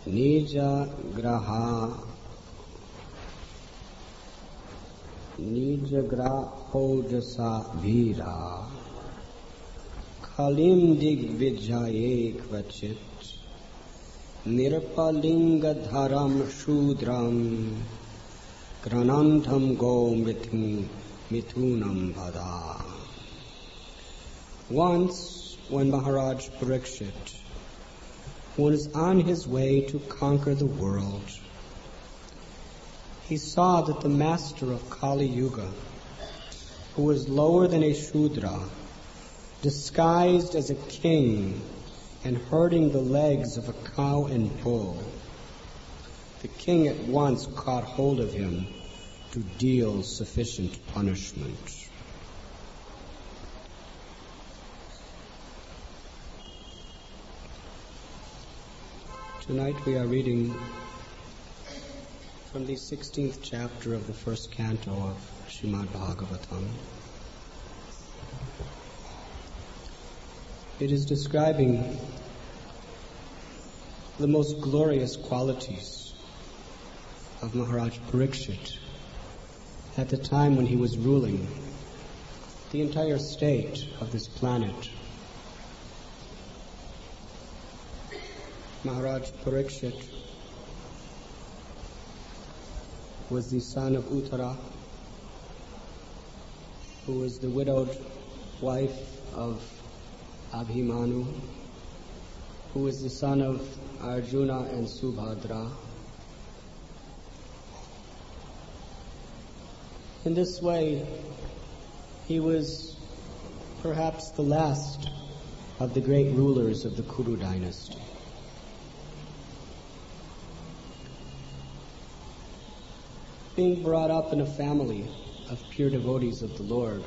Nija graha Nija grahojasa vira Kalim digvijaye kvachit Nirpalinga dharam shudram Granantham go mithunam vada. Once, when Maharaj Parikshit was on his way to conquer the world, he saw that the master of Kali Yuga, who was lower than a Shudra, disguised as a king and herding the legs of a cow and bull, the king at once caught hold of him to deal sufficient punishment. Tonight we are reading from the 16th chapter of the first canto of Srimad Bhagavatam. It is describing the most glorious qualities of Maharaj Parikshit at the time when he was ruling the entire state of this planet. Maharaj Parikshit was the son of Uttara, who was the widowed wife of Abhimanyu, who was the son of Arjuna and Subhadra. In this way, he was perhaps the last of the great rulers of the Kuru dynasty. Being brought up in a family of pure devotees of the Lord,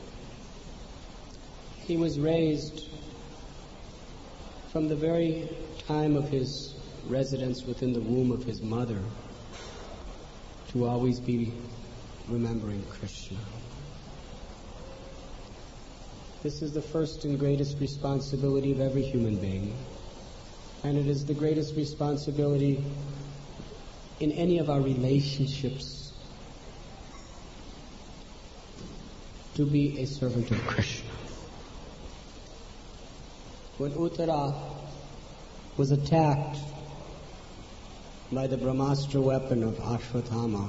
he was raised from the very time of his residence within the womb of his mother to always be remembering Krishna. This is the first and greatest responsibility of every human being, and it is the greatest responsibility in any of our relationships to be a servant of Krishna. When Uttara was attacked by the Brahmastra weapon of Ashwatthama,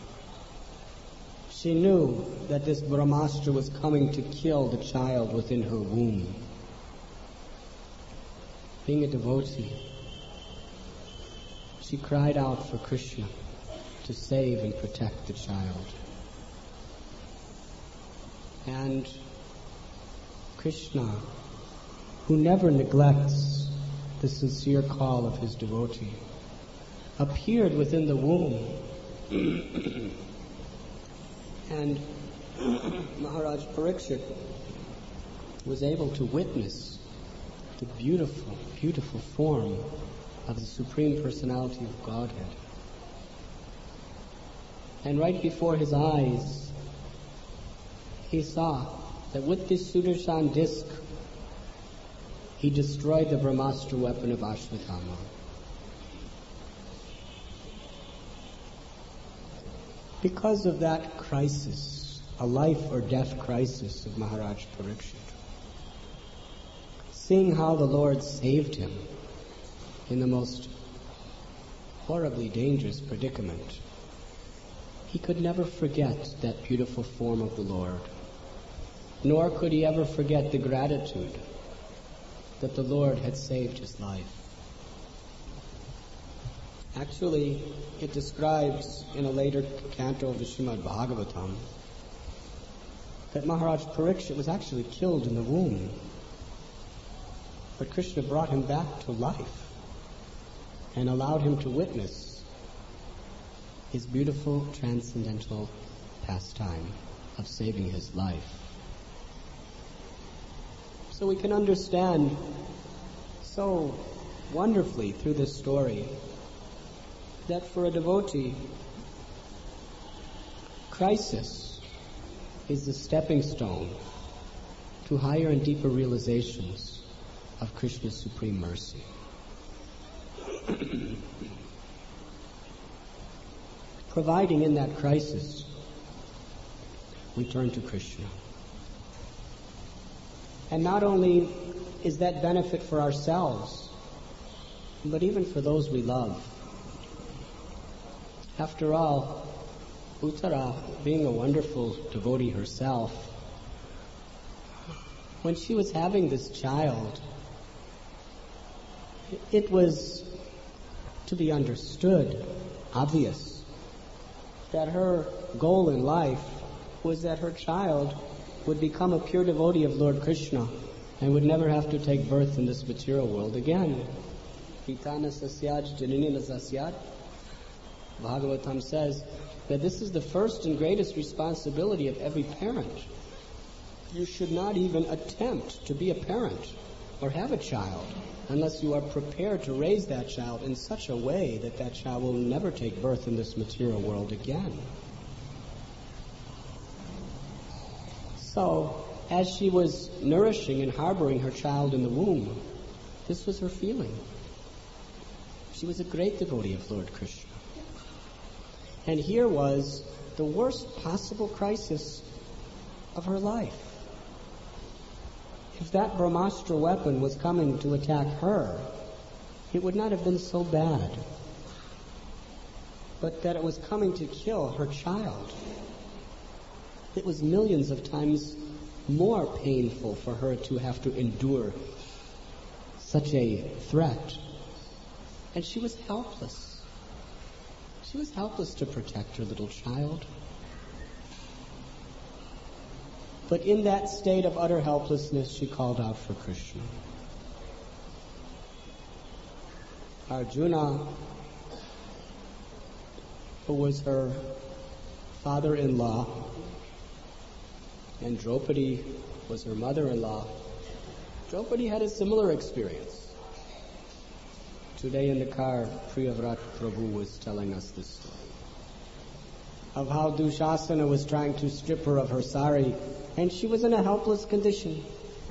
she knew that this Brahmastra was coming to kill the child within her womb. Being a devotee, she cried out for Krishna to save and protect the child. And Krishna, who never neglects the sincere call of his devotee, appeared within the womb. And Maharaj Parikshit was able to witness the beautiful, beautiful form of the Supreme Personality of Godhead. And right before his eyes, he saw that with this Sudarshan disc, he destroyed the Brahmastra weapon of Ashwatthama. Because of that crisis, a life or death crisis of Maharaj Parikshit, seeing how the Lord saved him in the most horribly dangerous predicament, he could never forget that beautiful form of the Lord, nor could he ever forget the gratitude that the Lord had saved his life. Actually, it describes in a later canto of the Srimad Bhagavatam that Maharaj Parikshit was actually killed in the womb, but Krishna brought him back to life and allowed him to witness his beautiful transcendental pastime of saving his life. So we can understand so wonderfully through this story that for a devotee, crisis is the stepping stone to higher and deeper realizations of Krishna's supreme mercy. providing in that crisis, we turn to Krishna. And not only is that benefit for ourselves, but even for those we love. After all, Uttara, being a wonderful devotee herself, when she was having this child, it was to be understood, obvious, that her goal in life was that her child would become a pure devotee of Lord Krishna and would never have to take birth in this material world again. Pitana sasyaj janini sasyaj. Bhagavatam says that this is the first and greatest responsibility of every parent. You should not even attempt to be a parent or have a child unless you are prepared to raise that child in such a way that that child will never take birth in this material world again. So, as she was nourishing and harboring her child in the womb, this was her feeling. She was a great devotee of Lord Krishna. And here was the worst possible crisis of her life. If that Brahmastra weapon was coming to attack her, it would not have been so bad. But that it was coming to kill her child, it was millions of times more painful for her to have to endure such a threat. And she was helpless. She was helpless to protect her little child. But in that state of utter helplessness, she called out for Krishna. Arjuna, who was her father-in-law, and Draupadi was her mother-in-law, Draupadi had a similar experience. Today in the car, Priyavrat Prabhu was telling us this story of how Dushasana was trying to strip her of her sari, and she was in a helpless condition.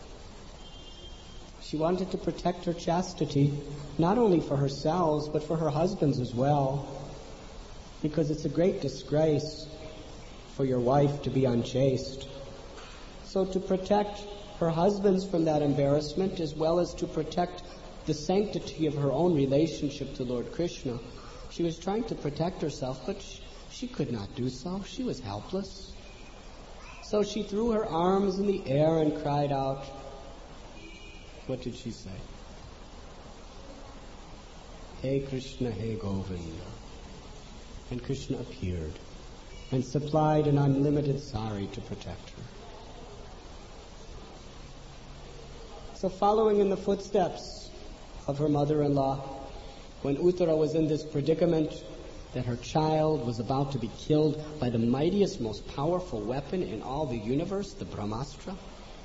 She wanted to protect her chastity, not only for herself, but for her husbands as well, because it's a great disgrace for your wife to be unchaste. So to protect her husbands from that embarrassment, as well as to protect the sanctity of her own relationship to Lord Krishna, she was trying to protect herself, but she could not do so. She was helpless. So she threw her arms in the air and cried out. What did she say? Hey Krishna, hey Govinda. And Krishna appeared and supplied an unlimited sari to protect her. So following in the footsteps of her mother-in-law, when Uttara was in this predicament that her child was about to be killed by the mightiest, most powerful weapon in all the universe, the Brahmastra,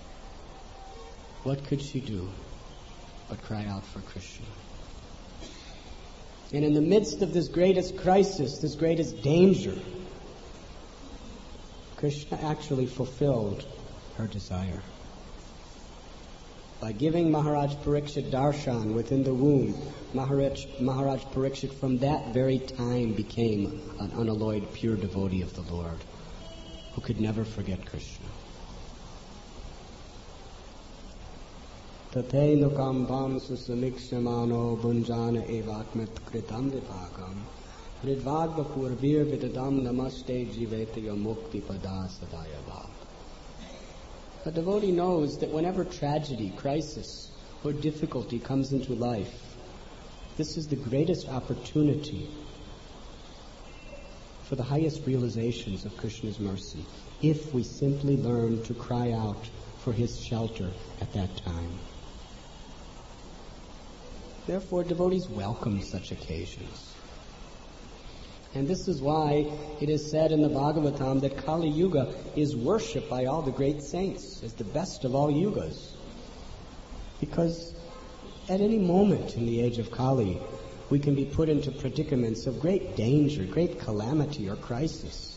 what could she do but cry out for Krishna? And in the midst of this greatest crisis, this greatest danger, Krishna actually fulfilled her desire. By giving Maharaj Parikshit darshan within the womb, Maharaj Parikshit from that very time became an unalloyed pure devotee of the Lord, who could never forget Krishna. Tateinu kambam susamikshmano bunjana evatmet kritam vipagam hridvagva purvir vidadam namaste jivetya mukti pada sadayava. A devotee knows that whenever tragedy, crisis, or difficulty comes into life, this is the greatest opportunity for the highest realizations of Krishna's mercy, if we simply learn to cry out for his shelter at that time. Therefore, devotees welcome such occasions. And this is why it is said in the Bhagavatam that Kali Yuga is worshipped by all the great saints as the best of all yugas. Because at any moment in the age of Kali, we can be put into predicaments of great danger, great calamity or crisis.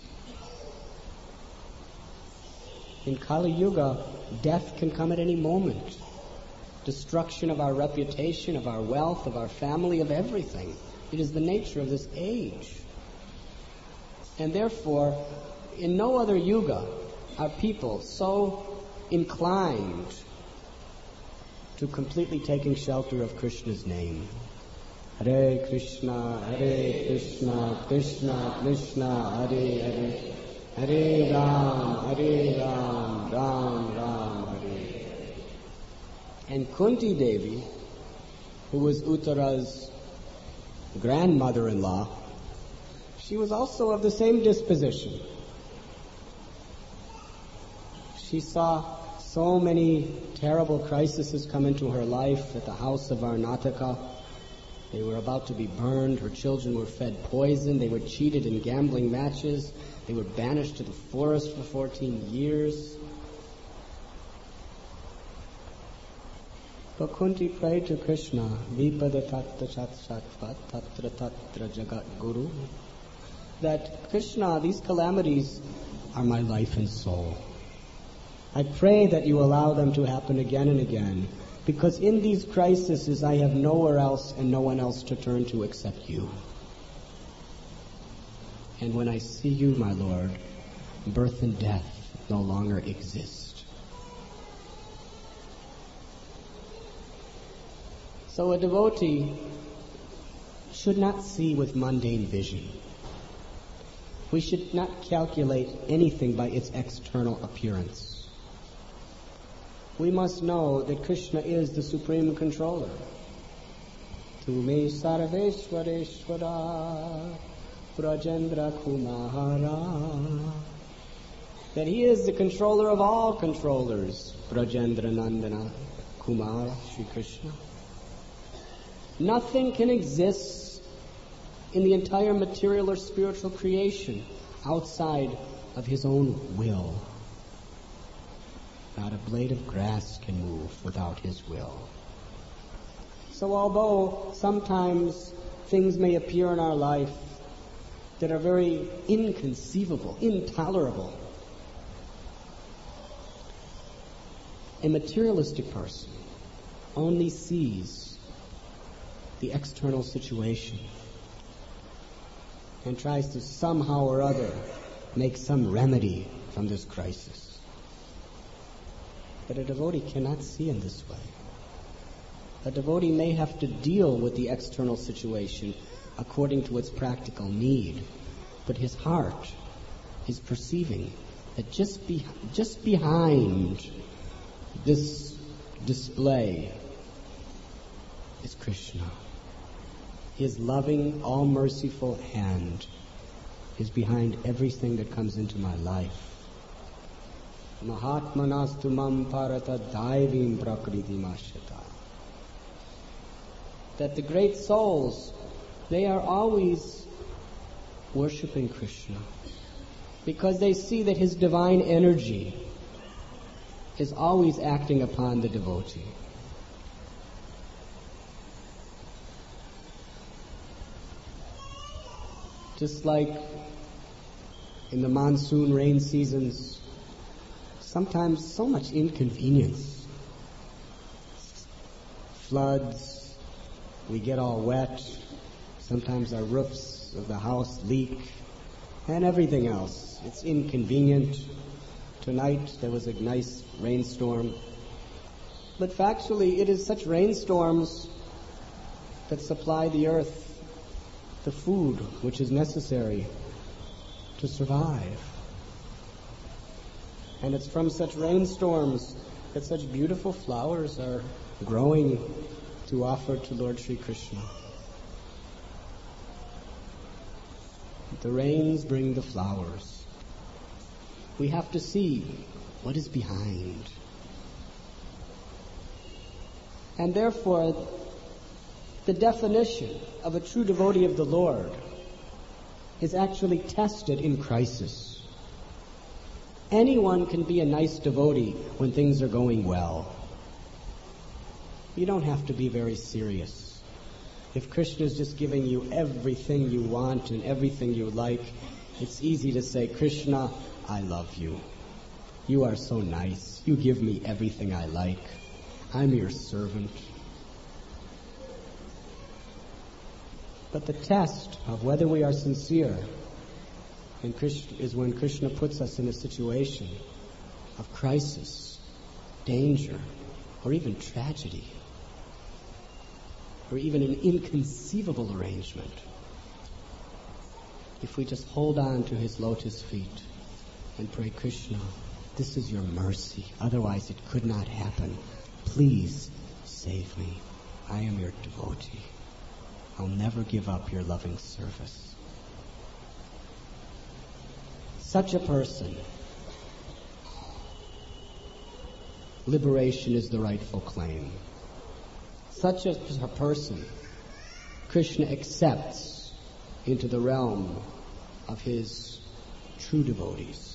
In Kali Yuga, death can come at any moment. destruction of our reputation, of our wealth, of our family, of everything. It is the nature of this age. And therefore, in no other yuga are people so inclined to completely taking shelter of Krishna's name. Hare Krishna, Krishna Krishna, Hare Hare, Hare Ram, Ram Hare. And Kunti Devi, who was Uttara's grandmother-in-law, she was also of the same disposition. She saw so many terrible crises come into her life at the house of Arnataka. They were about to be burned. Her children were fed poison. They were cheated in gambling matches. They were banished to the forest for 14 years. But Kunti prayed to Krishna, Vipada Tatta Chatshatvat Tatra Tatra Jagat Guru, that Krishna, these calamities are my life and soul. I pray that you allow them to happen again and again, because in these crises I have nowhere else and no one else to turn to except you. And when I see you, my Lord, birth and death no longer exist. So a devotee should not see with mundane vision. We should not calculate anything by its external appearance. We must know that Krishna is the supreme controller. Tu me sarveshwareshwara Brajendra Kumara. That he is the controller of all controllers. Brajendra Nandana Kumara Sri Krishna. Nothing can exist in the entire material or spiritual creation outside of his own will. Not a blade of grass can move without his will. So although sometimes things may appear in our life that are very inconceivable, intolerable, a materialistic person only sees the external situation and tries to somehow or other make some remedy from this crisis. But a devotee cannot see in this way. A devotee may have to deal with the external situation according to its practical need, but his heart is perceiving that just behind this display is Krishna. His loving, all-merciful hand is behind everything that comes into my life. Mahatmanastu mam parata daivim prakriti mashata. That the great souls, they are always worshiping Krishna because they see that his divine energy is always acting upon the devotee. Just like in the monsoon rain seasons, sometimes so much inconvenience. Floods, we get all wet, sometimes our roofs of the house leak, and everything else. It's inconvenient. Tonight there was a nice rainstorm. But factually, it is such rainstorms that supply the earth the food which is necessary to survive. And it's from such rainstorms that such beautiful flowers are growing to offer to Lord Sri Krishna. The rains bring the flowers. We have to see what is behind. And therefore, the definition of a true devotee of the Lord is actually tested in crisis. Anyone can be a nice devotee when things are going well. You don't have to be very serious. If Krishna is just giving you everything you want and everything you like, it's easy to say, Krishna, I love you. You are so nice. You give me everything I like. I'm your servant. But the test of whether we are sincere is when Krishna puts us in a situation of crisis, danger, or even tragedy, or even an inconceivable arrangement. If we just hold on to his lotus feet and pray, Krishna, this is your mercy, otherwise it could not happen. Please save me. I am your devotee. I'll never give up your loving service. Such a person, liberation is the rightful claim. Such a person, Krishna accepts into the realm of his true devotees.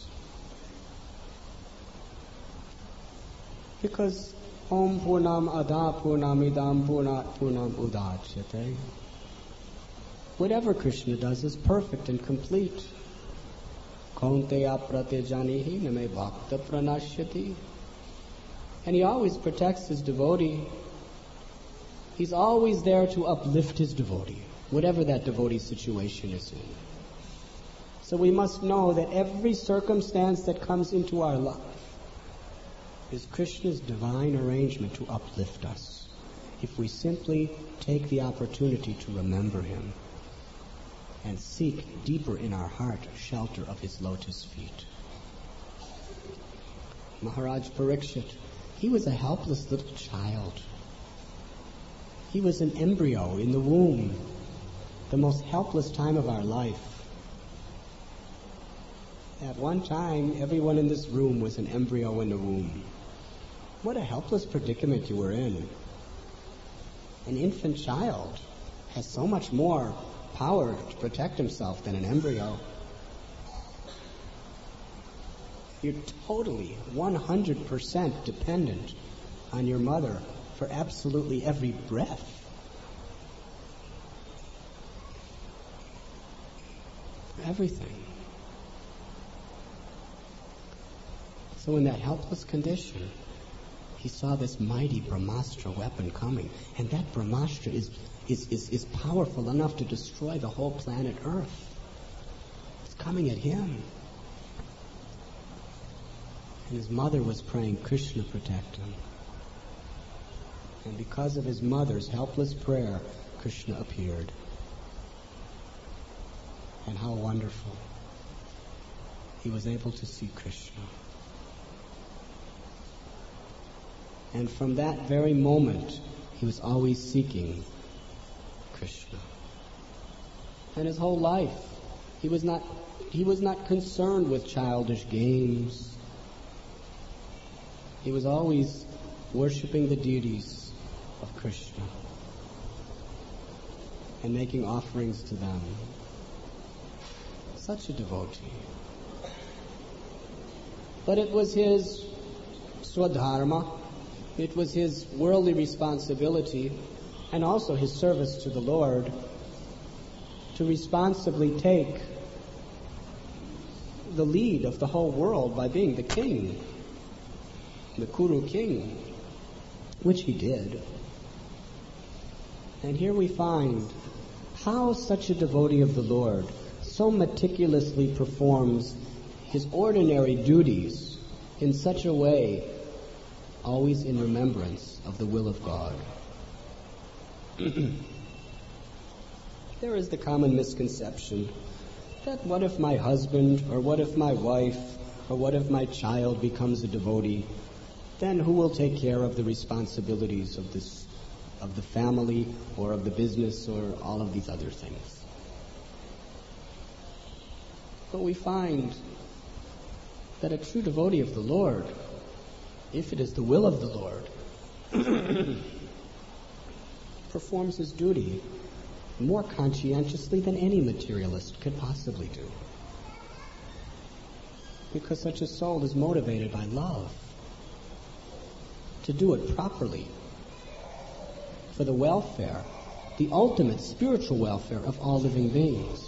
Because Om Purnam Ada Purnamidam Purnat Purnam Udachyate. Whatever Krishna does is perfect and complete. Kaunteya Pratejanihi Name Bhakta Pranashyati. And he always protects his devotee. He's always there to uplift his devotee, whatever that devotee's situation is in. So we must know that every circumstance that comes into our life is Krishna's divine arrangement to uplift us, if we simply take the opportunity to remember him and seek deeper in our heart shelter of his lotus feet. Maharaj Parikshit, he was a helpless little child. He was an embryo in the womb, the most helpless time of our life. At one time, everyone in this room was an embryo in the womb. What a helpless predicament you were in. An infant child has so much more power to protect himself than an embryo. You're totally 100% dependent on your mother for absolutely every breath. For everything. So in that helpless condition, he saw this mighty Brahmastra weapon coming, and that Brahmastra is powerful enough to destroy the whole planet Earth. It's coming at him. And his mother was praying, Krishna protect him. And because of his mother's helpless prayer, Krishna appeared. And how wonderful. He was able to see Krishna. And from that very moment, he was always seeking Krishna. And his whole life, he was not concerned with childish games. He was always worshipping the deities of Krishna and making offerings to them. Such a devotee. But it was his swadharma, it was his worldly responsibility, and also his service to the Lord, to responsibly take the lead of the whole world by being the king, the Kuru king, which he did. And here we find how such a devotee of the Lord so meticulously performs his ordinary duties in such a way, always in remembrance of the will of God. There is the common misconception that what if my husband, or what if my wife, or what if my child becomes a devotee? Then who will take care of the responsibilities of the family, or of the business, or all of these other things? But we find that a true devotee of the Lord, if it is the will of the Lord, performs his duty more conscientiously than any materialist could possibly do. Because such a soul is motivated by love to do it properly for the welfare, the ultimate spiritual welfare of all living beings.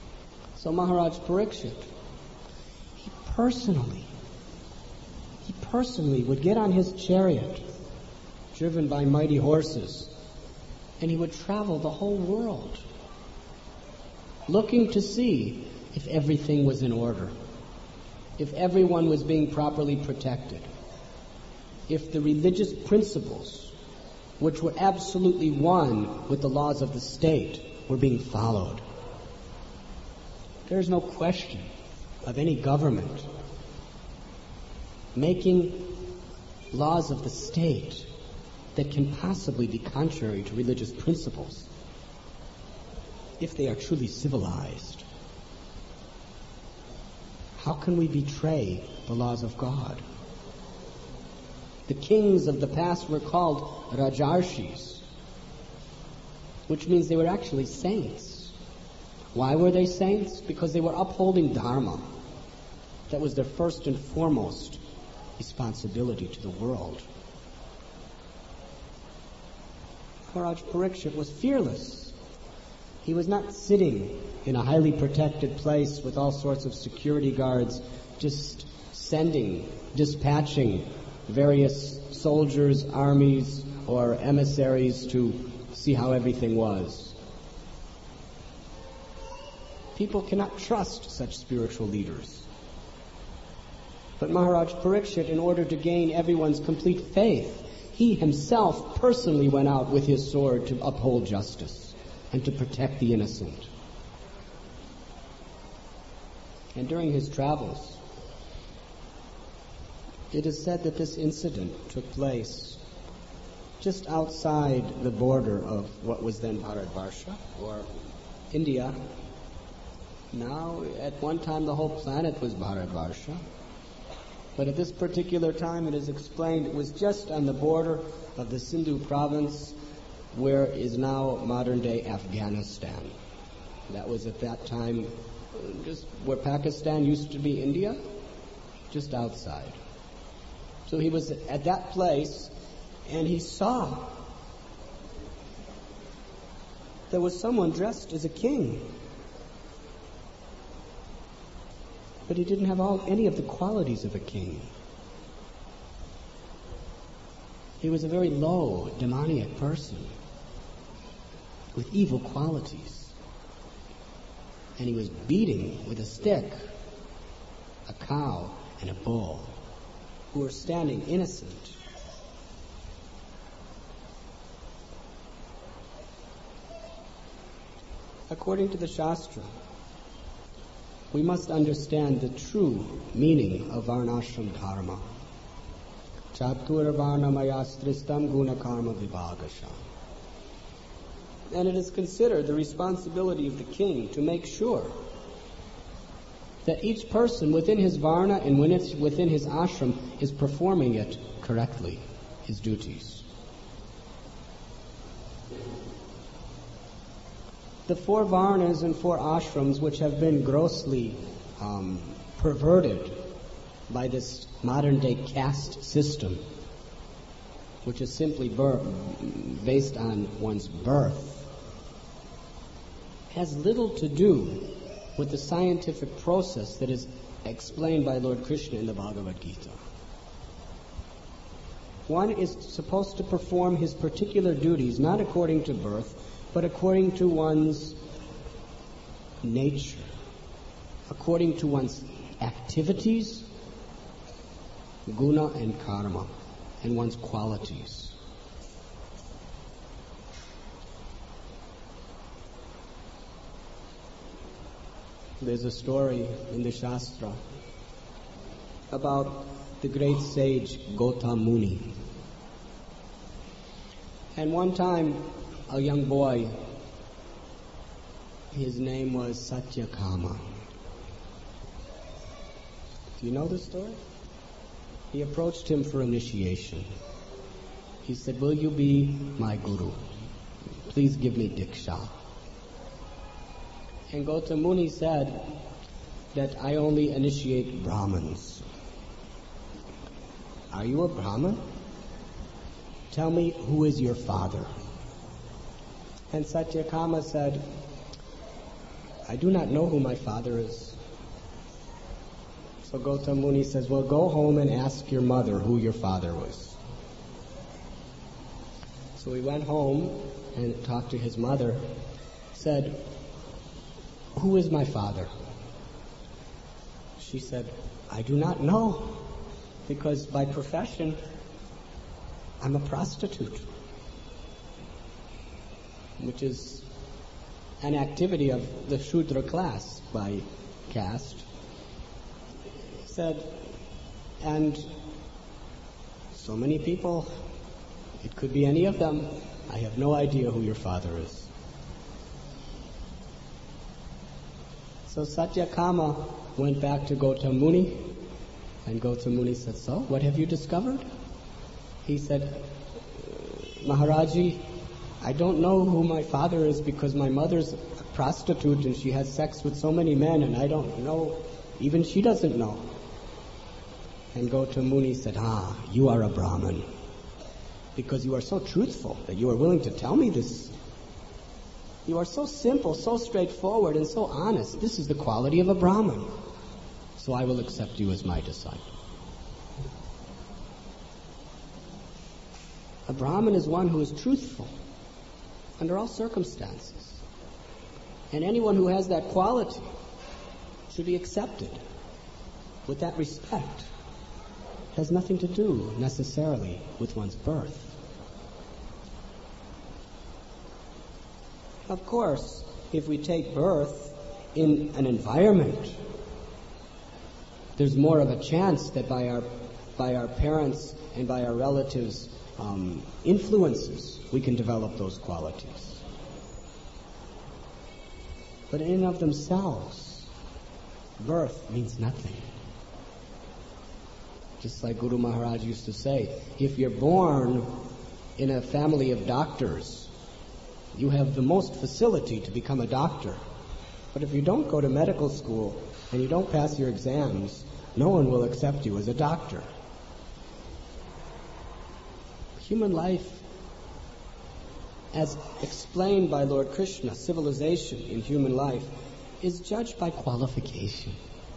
So Maharaj Parikshit, he personally personally would get on his chariot, driven by mighty horses, and he would travel the whole world, looking to see if everything was in order, if everyone was being properly protected, if the religious principles, which were absolutely one with the laws of the state, were being followed. There is no question of any government making laws of the state that can possibly be contrary to religious principles if they are truly civilized. How can we betray the laws of God? The kings of the past were called Rajarshis, which means they were actually saints. Why were they saints? Because they were upholding Dharma. That was their first and foremost responsibility to the world. Maharaj Parikshit was fearless. He was not sitting in a highly protected place with all sorts of security guards, just dispatching various soldiers, armies, or emissaries to see how everything was. People cannot trust such spiritual leaders. But Maharaj Parikshit, in order to gain everyone's complete faith, he himself personally went out with his sword to uphold justice and to protect the innocent. And during his travels, it is said that this incident took place just outside the border of what was then Bharatvarsha, or India. Now, at one time, the whole planet was Bharatvarsha. But at this particular time, it is explained, it was just on the border of the Sindhu province, where is now modern-day Afghanistan. That was at that time just where Pakistan used to be India, just outside. So he was at that place, and he saw there was someone dressed as a king. But he didn't have any of the qualities of a king. He was a very low, demoniac person with evil qualities. And he was beating with a stick a cow and a bull who were standing innocent. According to the Shastra, we must understand the true meaning of Varnashram Dharma. Chatur Varnamayastristam Guna Karma Vibhagasha. And it is considered the responsibility of the king to make sure that each person within his Varna and within his ashram is performing it correctly, his duties. The 4 Varnas and 4 ashrams, which have been grossly perverted by this modern-day caste system, which is simply based on one's birth, has little to do with the scientific process that is explained by Lord Krishna in the Bhagavad Gita. One is supposed to perform his particular duties not according to birth, but according to one's nature, according to one's activities, guna and karma, and one's qualities. There's a story in the Shastra about the great sage Gotama Muni. And one time, a young boy, his name was Satyakama. Do you know the story? He approached him for initiation. He said, "Will you be my guru? Please give me Diksha." And Gotama Muni said that I only initiate Brahmins. Are you a Brahmin? Tell me, who is your father? And Satyakama said, I do not know who my father is. So Gotama Muni says, well, go home and ask your mother who your father was. So he went home and talked to his mother, said, who is my father? She said, I do not know, because by profession, I'm a prostitute, which is an activity of the Shudra class by caste. Said, and so many people, it could be any of them. I have no idea who your father is. So Satyakama went back to Gotama Muni, and Gotama Muni said, so, what have you discovered? He said, Maharaji, I don't know who my father is because my mother's a prostitute and she has sex with so many men, and I don't know, even she doesn't know. And Gotama Muni said, you are a Brahmin, because you are so truthful that you are willing to tell me this. You are so simple, so straightforward, and so honest. This is the quality of a Brahmin. So I will accept you as my disciple. A Brahmin is one who is truthful under all circumstances. And anyone who has that quality should be accepted with that respect. It has nothing to do necessarily with one's birth. Of course, if we take birth in an environment, there's more of a chance that by our parents and by our relatives' influences, we can develop those qualities. But in and of themselves, birth means nothing. Just like Guru Maharaj used to say, if you're born in a family of doctors, you have the most facility to become a doctor. But if you don't go to medical school and you don't pass your exams, no one will accept you as a doctor. Human life, as explained by Lord Krishna, civilization in human life, is judged by qualification.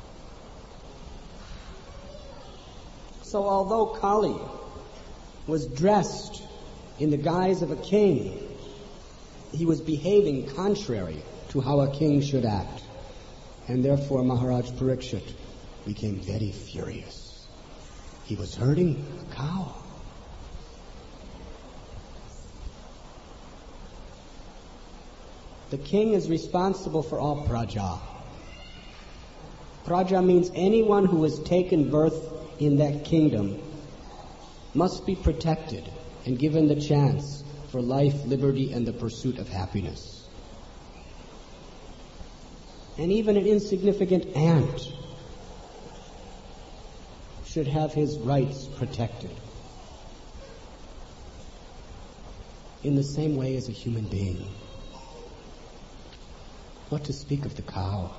So although Kali was dressed in the guise of a king, he was behaving contrary to how a king should act. And therefore Maharaj Parikshit became very furious. He was herding a cow. The king is responsible for all praja. Praja means anyone who has taken birth in that kingdom must be protected and given the chance for life, liberty, and the pursuit of happiness. And even an insignificant ant should have his rights protected in the same way as a human being. What to speak of the cow?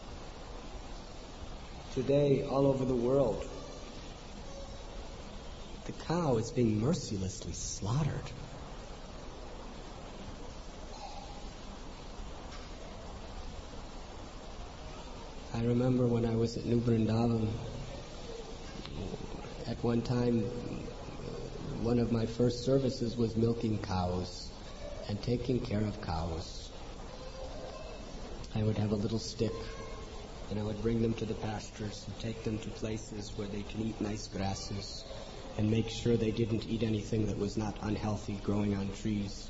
Today, all over the world, the cow is being mercilessly slaughtered. I remember when I was at New Vrindavan, at one time, one of my first services was milking cows and taking care of cows. I would have a little stick, and I would bring them to the pastures and take them to places where they can eat nice grasses and make sure they didn't eat anything that was not unhealthy growing on trees.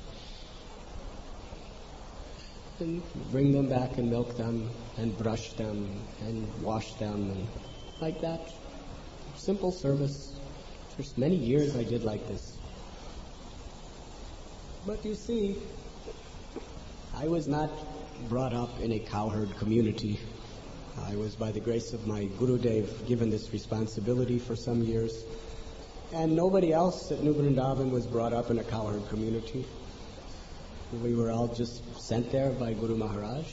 And bring them back and milk them and brush them and wash them and like that. Simple service. For many years I did like this. But you see, I was not brought up in a cowherd community. I was, by the grace of my Gurudev, given this responsibility for some years. And nobody else at New Vrindavan was brought up in a cowherd community. We were all just sent there by Guru Maharaj.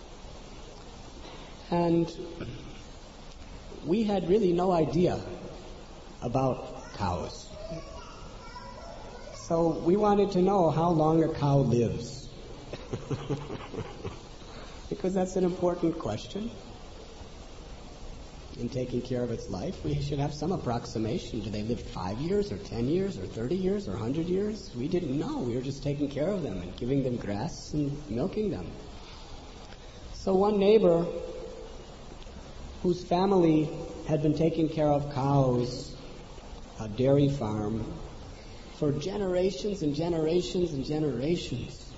And we had really no idea about cows. So we wanted to know how long a cow lives. Because that's an important question. in taking care of its life, we should have some approximation. Do they live 5 years or 10 years or 30 years or 100 years? We didn't know. We were just taking care of them and giving them grass and milking them. So one neighbor whose family had been taking care of cows, a dairy farm, for generations and generations and generations,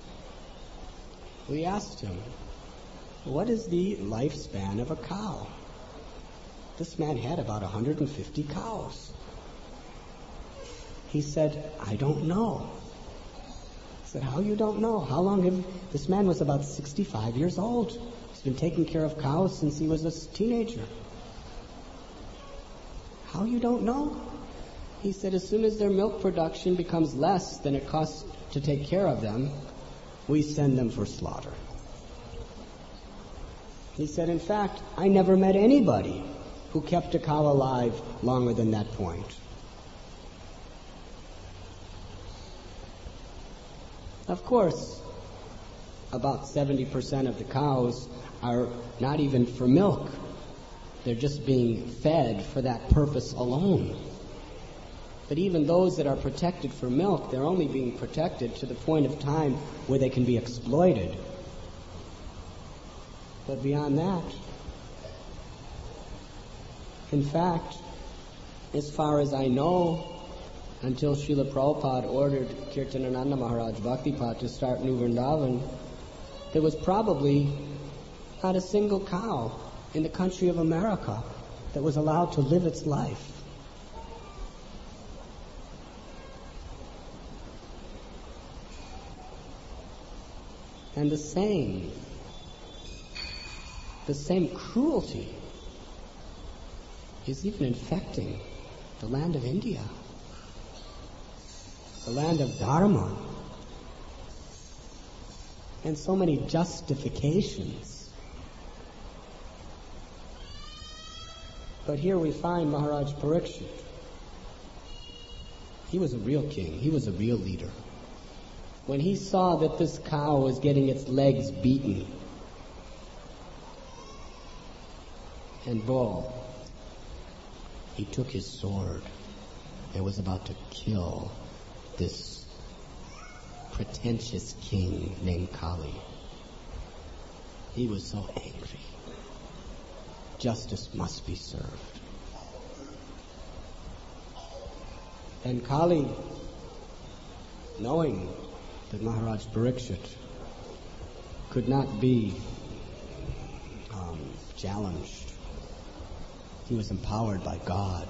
we asked him, what is the lifespan of a cow? This man had about 150 cows. He said, I don't know. I said, how you don't know? How long have... This man was about 65 years old. He's been taking care of cows since he was a teenager. How you don't know? He said, as soon as their milk production becomes less than it costs to take care of them, we send them for slaughter. He said, in fact, I never met anybody who kept a cow alive longer than that point. Of course, about 70% of the cows are not even for milk. They're just being fed for that purpose alone. But even those that are protected for milk, they're only being protected to the point of time where they can be exploited. But beyond that, in fact, as far as I know, until Srila Prabhupada ordered Kirtanananda Maharaj Bhaktipad to start New Vrindavan, there was probably not a single cow in the country of America that was allowed to live its life. And the same cruelty is even infecting the land of India, the land of Dharma, and so many justifications. But here we find Maharaj Parikshit. He was a real king. He was a real leader. When he saw that this cow was getting its legs beaten and bull, he took his sword and was about to kill this pretentious king named Kali. He was so angry. Justice must be served. And Kali, knowing that Maharaj Parikshit could not be challenged, he was empowered by God.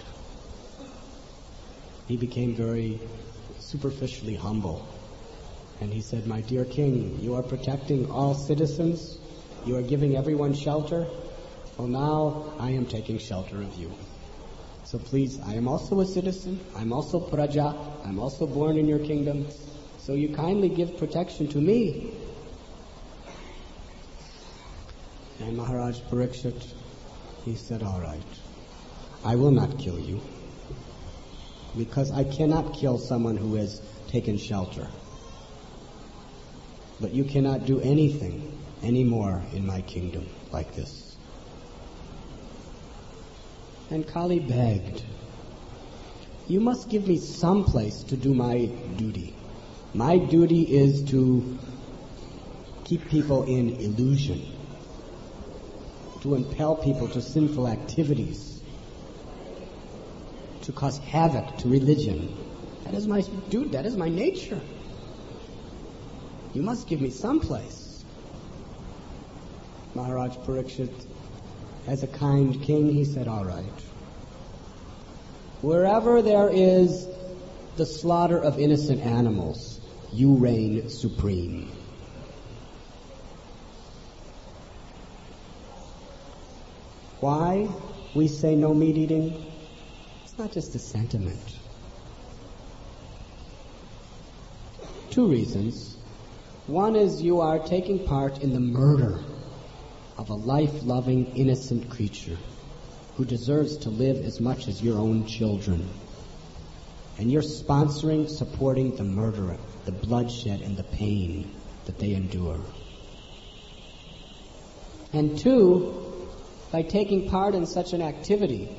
He became very superficially humble. And he said, my dear king, you are protecting all citizens. You are giving everyone shelter. Well, now I am taking shelter of you. So please, I am also a citizen. I'm also Praja. I'm also born in your kingdom. So you kindly give protection to me. And Maharaj Parikshit, he said, all right, I will not kill you, because I cannot kill someone who has taken shelter. But you cannot do anything anymore in my kingdom like this. And Kali begged, you must give me some place to do my duty. My duty is to keep people in illusion, to impel people to sinful activities, to cause havoc to religion. That is my duty, that is my nature. You must give me some place. Maharaj Parikshit, as a kind king, he said, all right. Wherever there is the slaughter of innocent animals, you reign supreme. Why we say no meat eating? It's not just a sentiment. 2 reasons. One is you are taking part in the murder of a life-loving, innocent creature who deserves to live as much as your own children. And you're sponsoring, supporting the murderer, the bloodshed and the pain that they endure. And 2, By taking part in such an activity,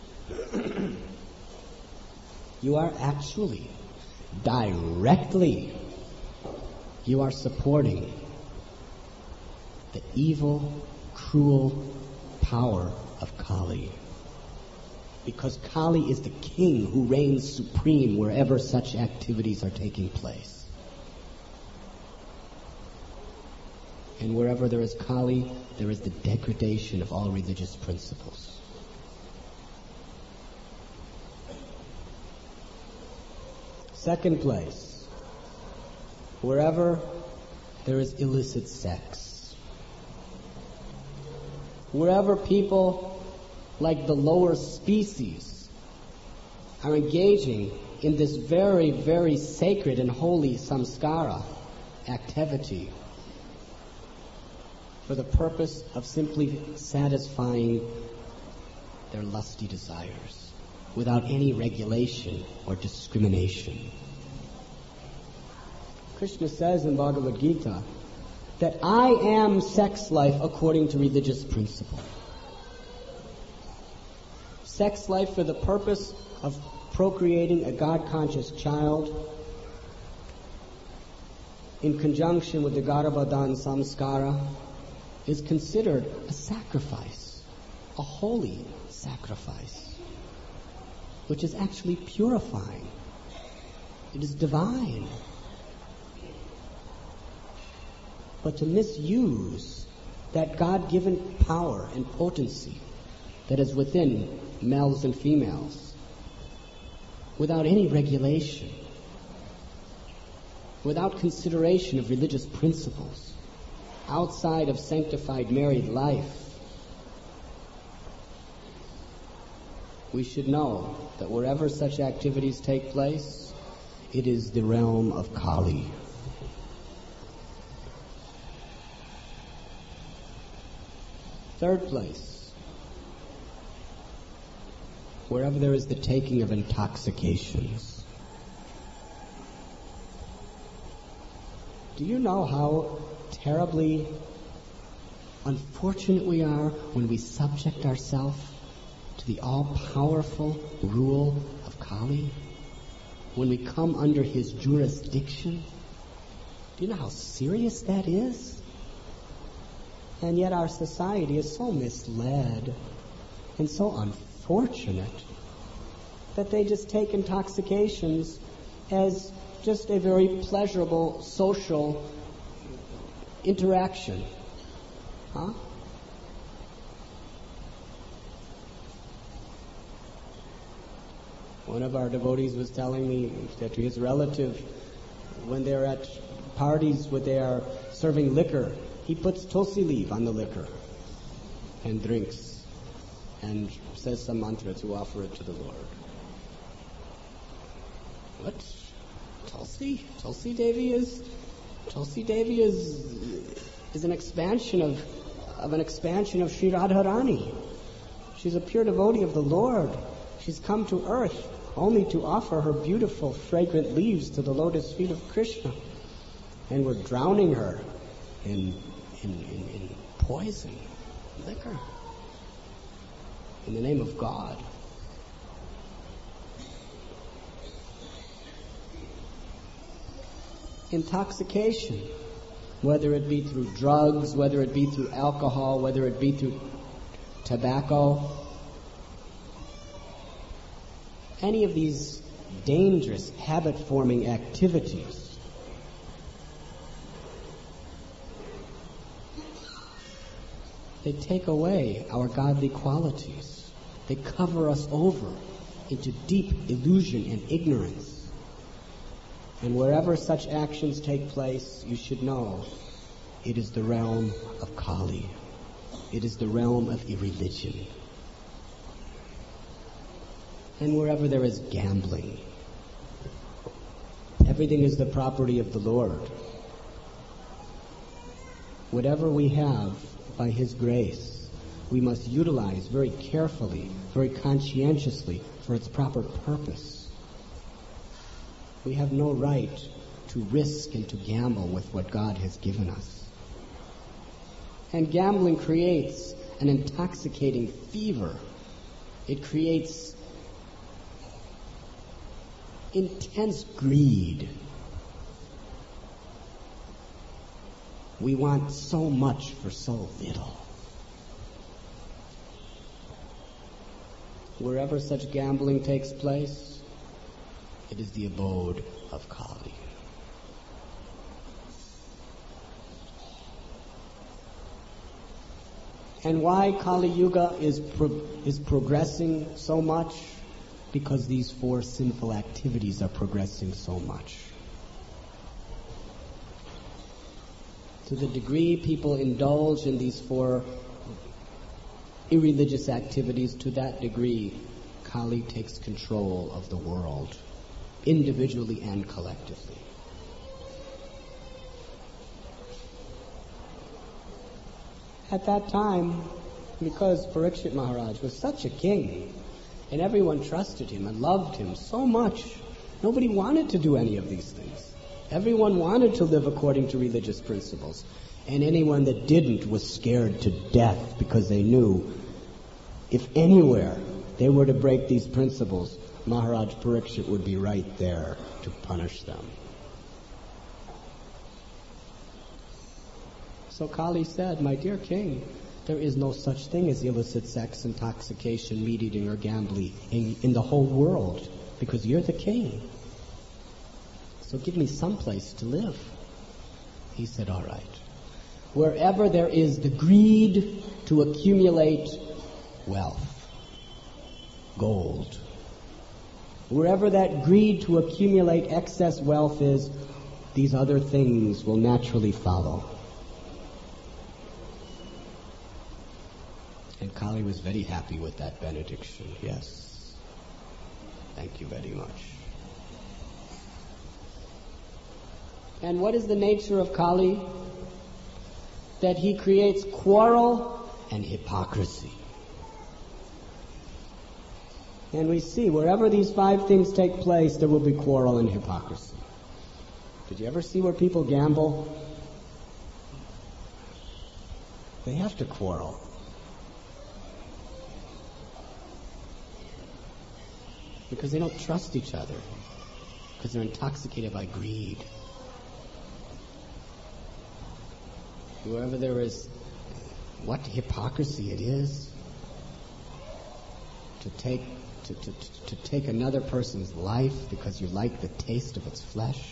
you are actually, directly, you are supporting the evil, cruel power of Kali. Because Kali is the king who reigns supreme wherever such activities are taking place. And wherever there is Kali, there is the degradation of all religious principles. Second place, wherever there is illicit sex. Wherever people, like the lower species, are engaging in this very, very sacred and holy samskara activity for the purpose of simply satisfying their lusty desires without any regulation or discrimination. Krishna says in Bhagavad Gita that I am sex life according to religious principle. Sex life for the purpose of procreating a God-conscious child in conjunction with the Garbhodhan samskara is considered a sacrifice, a holy sacrifice, which is actually purifying. It is divine. But to misuse that God-given power and potency that is within males and females without any regulation, without consideration of religious principles, outside of sanctified married life, we should know that wherever such activities take place, it is the realm of Kali. Third place, wherever there is the taking of intoxications. Do you know how terribly unfortunate we are when we subject ourselves to the all-powerful rule of Kali? When we come under his jurisdiction? Do you know how serious that is? And yet our society is so misled and so unfortunate that they just take intoxications as just a very pleasurable social interaction. Huh? One of our devotees was telling me that to his relative, when they're at parties where they are serving liquor, he puts tulsi leaf on the liquor and drinks and says some mantra to offer it to the Lord. What? Tulsi? Tulsi Devi is an expansion of Sri Radharani. She's a pure devotee of the Lord. She's come to earth only to offer her beautiful, fragrant leaves to the lotus feet of Krishna. And we're drowning her in poison, liquor, in the name of God. Intoxication, whether it be through drugs, whether it be through alcohol, whether it be through tobacco, any of these dangerous habit-forming activities they take away our godly qualities. They cover us over into deep illusion and ignorance. And wherever such actions take place, you should know it is the realm of Kali. It is the realm of irreligion. And wherever there is gambling, everything is the property of the Lord. Whatever we have by His grace, we must utilize very carefully, very conscientiously for its proper purpose. We have no right to risk and to gamble with what God has given us. And gambling creates an intoxicating fever. It creates intense greed. We want so much for so little. Wherever such gambling takes place, it is the abode of Kali. And why Kali Yuga is progressing so much? Because these four sinful activities are progressing so much. To the degree people indulge in these four irreligious activities, to that degree Kali takes control of the world, individually and collectively. At that time, because Parikshit Maharaj was such a king, and everyone trusted him and loved him so much, nobody wanted to do any of these things. Everyone wanted to live according to religious principles, and anyone that didn't was scared to death because they knew if anywhere they were to break these principles, Maharaj Parikshit would be right there to punish them. So Kali said, "My dear king, there is no such thing as illicit sex, intoxication, meat eating, or gambling in the whole world, because you're the king. So give me some place to live." He said, "All right. Wherever there is the greed to accumulate wealth, gold, wherever that greed to accumulate excess wealth is, these other things will naturally follow." And Kali was very happy with that benediction. Yes. Thank you very much. And what is the nature of Kali? That he creates quarrel and hypocrisy. And we see wherever these five things take place, there will be quarrel and hypocrisy. Did you ever see where people gamble? They have to quarrel. Because they don't trust each other. Because they're intoxicated by greed. Wherever there is, what hypocrisy it is to take another person's life because you like the taste of its flesh.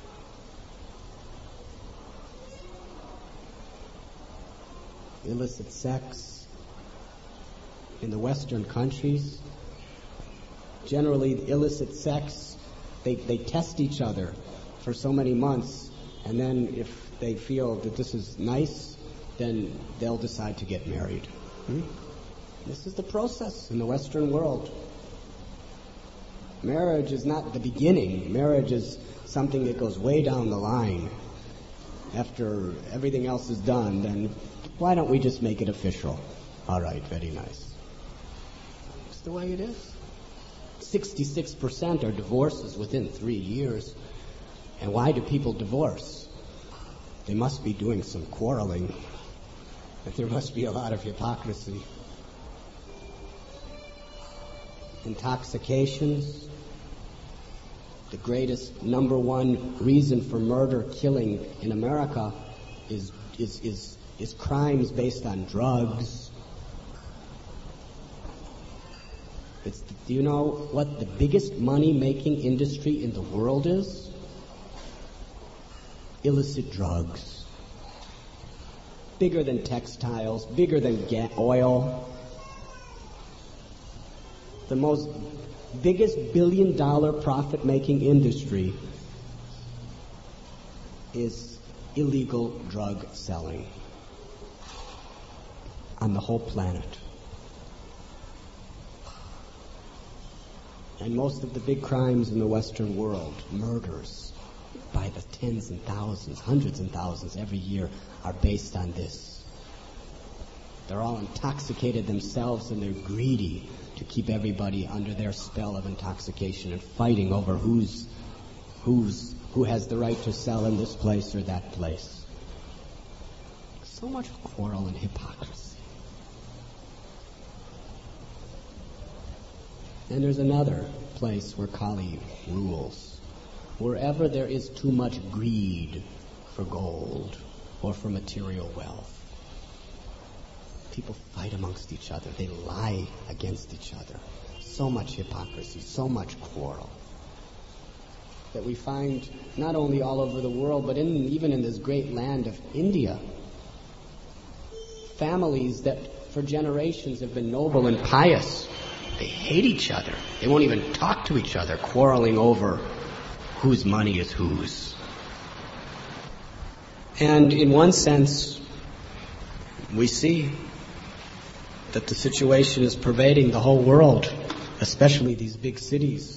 Illicit sex in the Western countries. Generally, illicit sex, they test each other for so many months, and then if they feel that this is nice, then they'll decide to get married. This is the process in the Western world. Marriage is not the beginning. Marriage is something that goes way down the line. After everything else is done, then why don't we just make it official? All right, very nice. It's the way it is. 66% are divorces within 3 years. And why do people divorce? They must be doing some quarreling. There must be a lot of hypocrisy. Intoxications. The greatest number one reason for murder, killing in America is crimes based on drugs. Do you know what the biggest money-making industry in the world is? Illicit drugs. Bigger than textiles, bigger than oil. The biggest billion-dollar profit-making industry is illegal drug selling on the whole planet. And most of the big crimes in the Western world, murders by the tens and thousands, hundreds and thousands every year, are based on this. They're all intoxicated themselves and they're greedy to keep everybody under their spell of intoxication and fighting over who has the right to sell in this place or that place. So much quarrel and hypocrisy. And there's another place where Kali rules. Wherever there is too much greed for gold or for material wealth, people fight amongst each other. They lie against each other. So much hypocrisy, so much quarrel that we find not only all over the world, but even in this great land of India. Families that for generations have been noble and pious, they hate each other. They won't even talk to each other, quarreling over whose money is whose. And in one sense, we see that the situation is pervading the whole world, especially these big cities.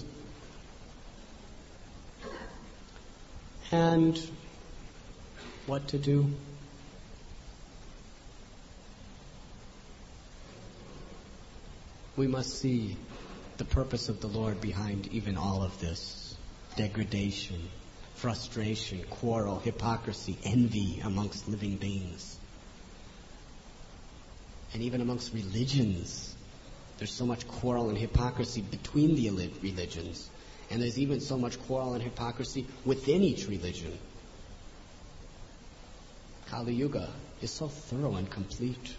And what to do? We must see the purpose of the Lord behind even all of this. Degradation, frustration, quarrel, hypocrisy, envy amongst living beings. And even amongst religions. There's so much quarrel and hypocrisy between the religions. And there's even so much quarrel and hypocrisy within each religion. Kali Yuga is so thorough and complete.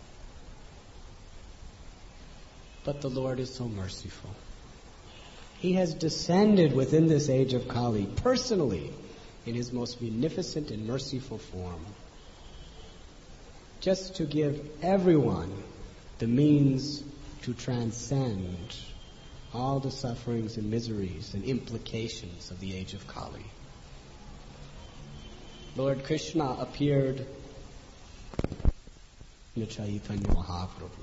But the Lord is so merciful. He has descended within this age of Kali personally in His most munificent and merciful form, just to give everyone the means to transcend all the sufferings and miseries and implications of the age of Kali. Lord Krishna appeared in Chaitanya Mahaprabhu.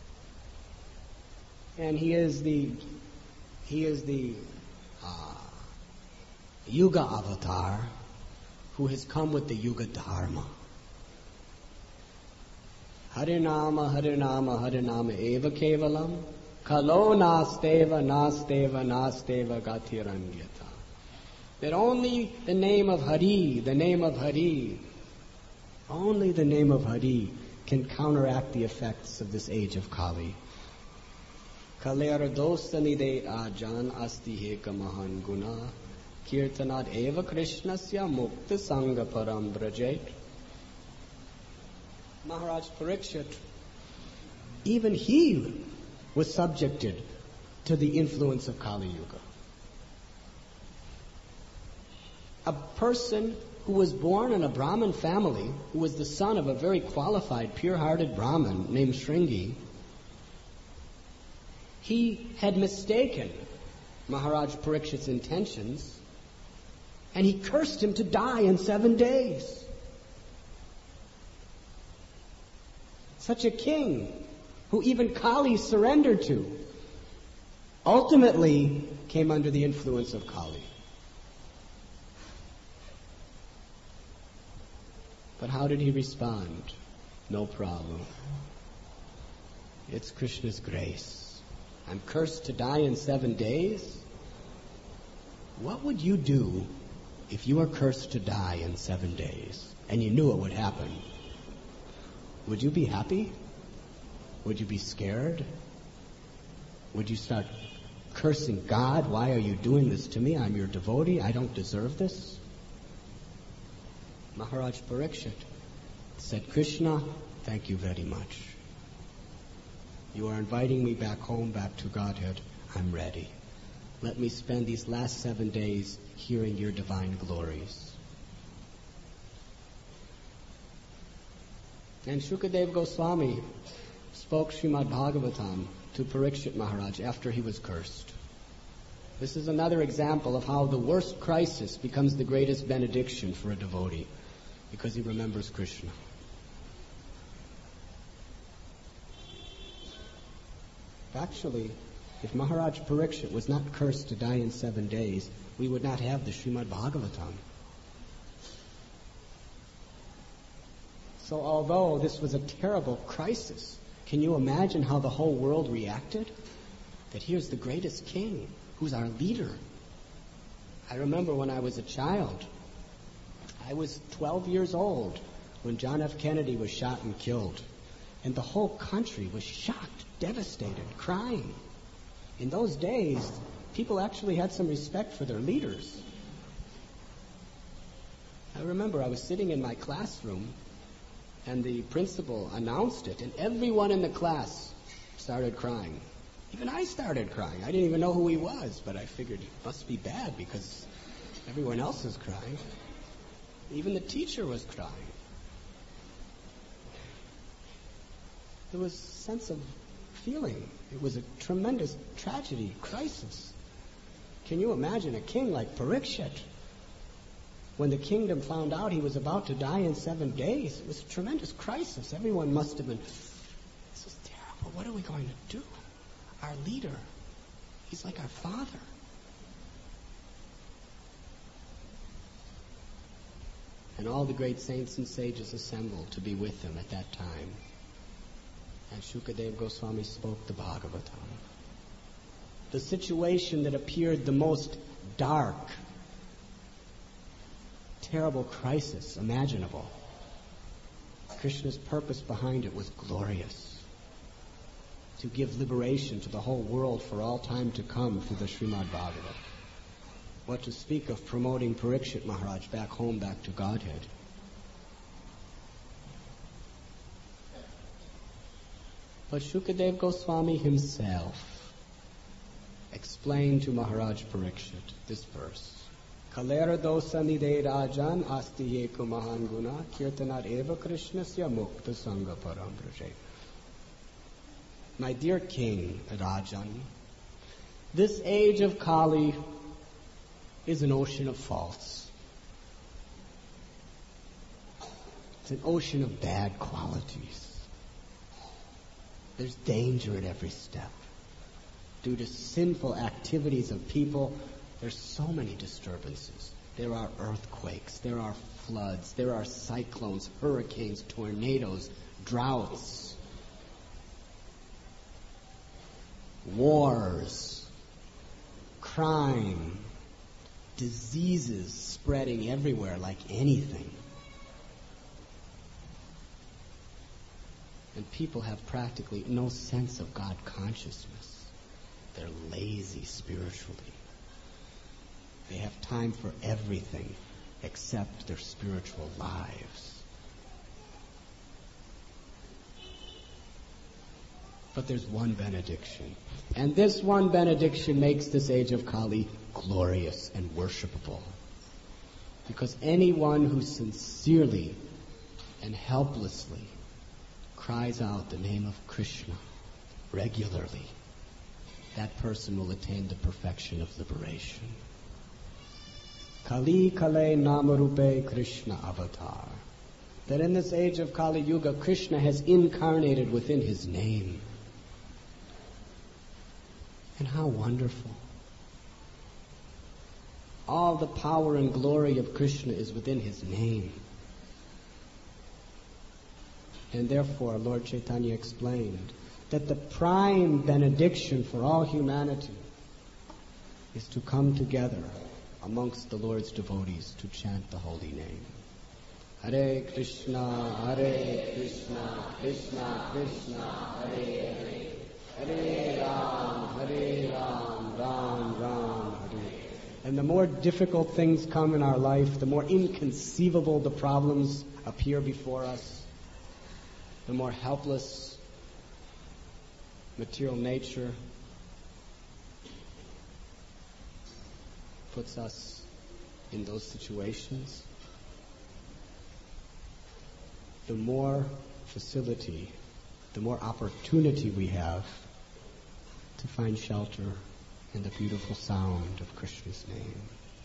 And he is the Yuga avatar who has come with the Yuga Dharma. Harinama, Harinama, Harinama eva kevalam, kalo nasteva, nasteva, nasteva gatiranyata. That only the name of Hari, only the name of Hari can counteract the effects of this age of Kali. Kalera dostani de ajan asti heka mahan guna kirtanad eva krishnasya mukta sangha param brajet. Maharaj Parikshit, even he was subjected to the influence of Kali Yuga. A person who was born in a Brahmin family, who was the son of a very qualified, pure-hearted Brahmin named Shringi, he had mistaken Maharaj Parikshit's intentions, and he cursed him to die in 7 days. Such a king, who even Kali surrendered to, ultimately came under the influence of Kali. But how did he respond? No problem. It's Krishna's grace. I'm cursed to die in 7 days? What would you do if you were cursed to die in 7 days and you knew it would happen? Would you be happy? Would you be scared? Would you start cursing God? Why are you doing this to me? I'm your devotee. I don't deserve this. Maharaj Parikshit said, Krishna, thank you very much. You are inviting me back home, back to Godhead. I'm ready. Let me spend these last 7 days hearing your divine glories. And Shukadeva Goswami spoke Srimad Bhagavatam to Parikshit Maharaj after he was cursed. This is another example of how the worst crisis becomes the greatest benediction for a devotee, because he remembers Krishna. Actually, if Maharaj Parikshit was not cursed to die in 7 days, we would not have the Srimad Bhagavatam. So although this was a terrible crisis, can you imagine how the whole world reacted? That here's the greatest king, who's our leader. I remember when I was a child, I was 12 years old when John F. Kennedy was shot and killed. And the whole country was shocked, devastated, crying. In those days, people actually had some respect for their leaders. I remember I was sitting in my classroom, and the principal announced it, and everyone in the class started crying. Even I started crying. I didn't even know who he was, but I figured it must be bad because everyone else is crying. Even the teacher was crying. There was a sense of feeling. It was a tremendous tragedy, crisis. Can you imagine a king like Parikshit? When the kingdom found out he was about to die in 7 days, it was a tremendous crisis. Everyone must have been, this is terrible. What are we going to do? Our leader, he's like our father. And all the great saints and sages assembled to be with him at that time. And Shukadeva Goswami spoke the Bhagavatam. The situation that appeared the most dark, terrible crisis imaginable, Krishna's purpose behind it was glorious. To give liberation to the whole world for all time to come through the Srimad Bhagavatam. What to speak of promoting Parikshit Maharaj back home, back to Godhead. But Shukadeva Goswami himself explained to Maharaj Parikshit this verse. Kalera dosa nide rajan asti yeku mahan guna kirtanat eva krishnasya mukta sangha param praje. My dear King Rajan, this age of Kali is an ocean of faults. It's an ocean of bad qualities. There's danger at every step. Due to sinful activities of people, there's so many disturbances. There are earthquakes, there are floods, there are cyclones, hurricanes, tornadoes, droughts, wars, crime, diseases spreading everywhere like anything. And people have practically no sense of God consciousness. They're lazy spiritually. They have time for everything except their spiritual lives. But there's one benediction. And this one benediction makes this age of Kali glorious and worshipable. Because anyone who sincerely and helplessly cries out the name of Krishna regularly, that person will attain the perfection of liberation. Kali Kale Namarupe Krishna Avatar. That in this age of Kali Yuga, Krishna has incarnated within his name. And how wonderful. All the power and glory of Krishna is within his name. And therefore, Lord Chaitanya explained that the prime benediction for all humanity is to come together amongst the Lord's devotees to chant the holy name. Hare Krishna, Krishna Krishna, Hare Hare, Hare Ram, Ram Ram, Hare. And the more difficult things come in our life, the more inconceivable the problems appear before us, the more helpless material nature puts us in those situations, the more facility, the more opportunity we have to find shelter in the beautiful sound of Krishna's name.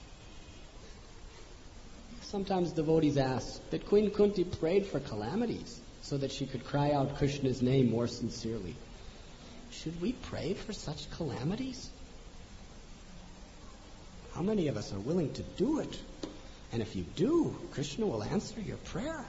Sometimes devotees ask that Queen Kunti prayed for calamities so that she could cry out Krishna's name more sincerely. Should we pray for such calamities? How many of us are willing to do it? And if you do, Krishna will answer your prayer.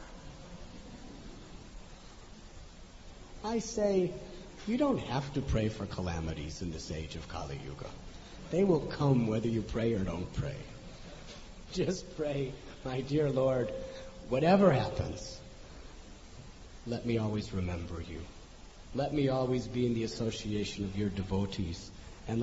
I say, you don't have to pray for calamities in this age of Kali Yuga. They will come whether you pray or don't pray. Just pray, my dear Lord, whatever happens, let me always remember you. Let me always be in the association of your devotees